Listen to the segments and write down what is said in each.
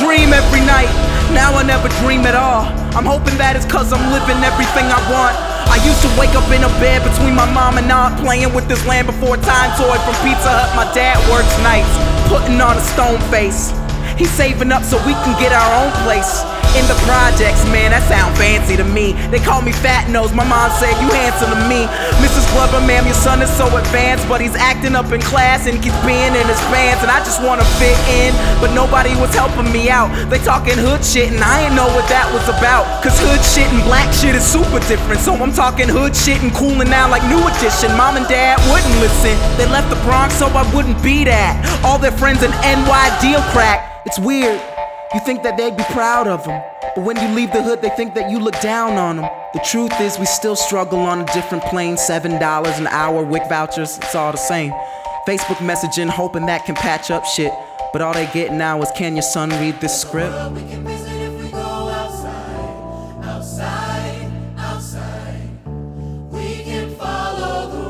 dream every night, now I never dream at all. I'm hoping that it's cause I'm living everything I want. I used to wake up in a bed between my mom and aunt, playing with this Land Before Time toy from Pizza Hut. My dad works nights, putting on a stone face. He's saving up so we can get our own place in the projects, man, that sound fancy to me. They call me Fat Nose, my mom said you handsome to me. Mrs. Glover, ma'am, your son is so advanced, but he's acting up in class and keeps being in his pants. And I just wanna fit in, but nobody was helping me out. They talking hood shit and I ain't know what that was about. Cause hood shit and black shit is super different. So I'm talking hood shit and cooling now like New Edition. Mom and dad wouldn't listen, they left the Bronx so I wouldn't be that. All their friends in NY deal crack. It's weird, you think that they'd be proud of them, but when you leave the hood they think that you look down on them. The truth is we still struggle on a different plane. $7 an hour, WIC vouchers, it's all the same. Facebook messaging hoping that can patch up shit, but all they get now is can your son read this script? We can visit if we go outside, outside, outside. We can follow the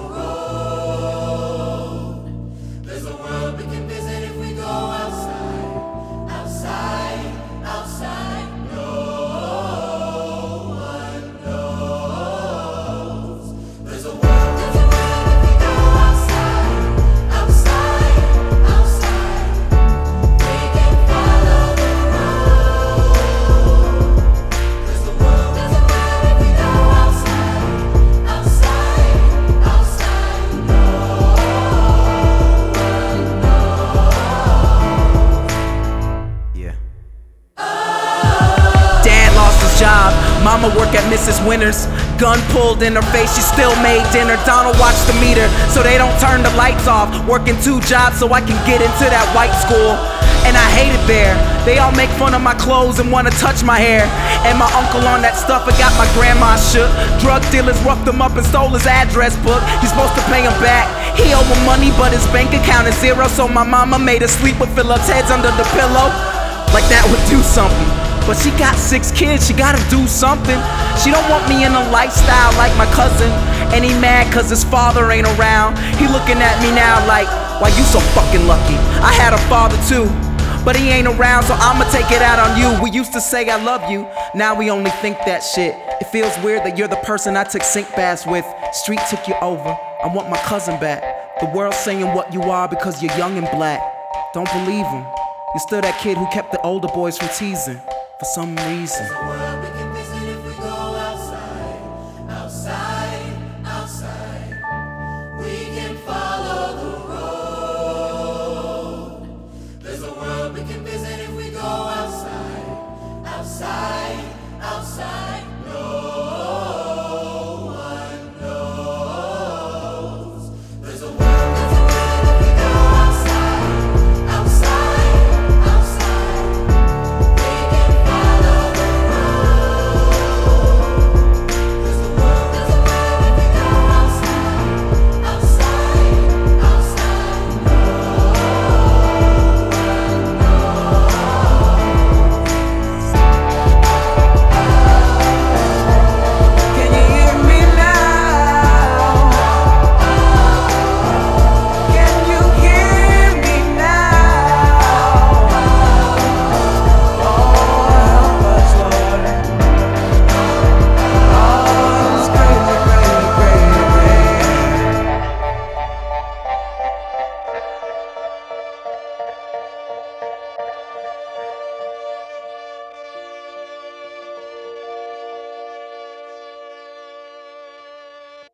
road. There's a world we can visit if we go outside, outside, outside. No one knows. There's a world if we go outside, outside, outside. We can follow the road. There's a world if we go outside, outside, outside. No one knows. Yeah. Dad lost his job, mama worked at Mrs. Winters. Gun pulled in her face, she still made dinner. Donald watched the meter so they don't turn the lights off. Working 2 jobs so I can get into that white school. And I hate it there, they all make fun of my clothes and wanna touch my hair. And my uncle on that stuff, it got my grandma shook. Drug dealers roughed him up and stole his address book. He's supposed to pay him back, he owed him money but his bank account is zero. So my mama made us sleep with Phillips heads under the pillow. Like that would do something. But she got 6 kids, she gotta do something. She don't want me in a lifestyle like my cousin. And he mad cause his father ain't around. He looking at me now like, why you so fucking lucky? I had a father too, but he ain't around, so I'ma take it out on you. We used to say I love you, now we only think that shit. It feels weird that you're the person I took sink baths with. Street took you over, I want my cousin back. The world's saying what you are because you're young and black. Don't believe him, you're still that kid who kept the older boys from teasing. For some reason.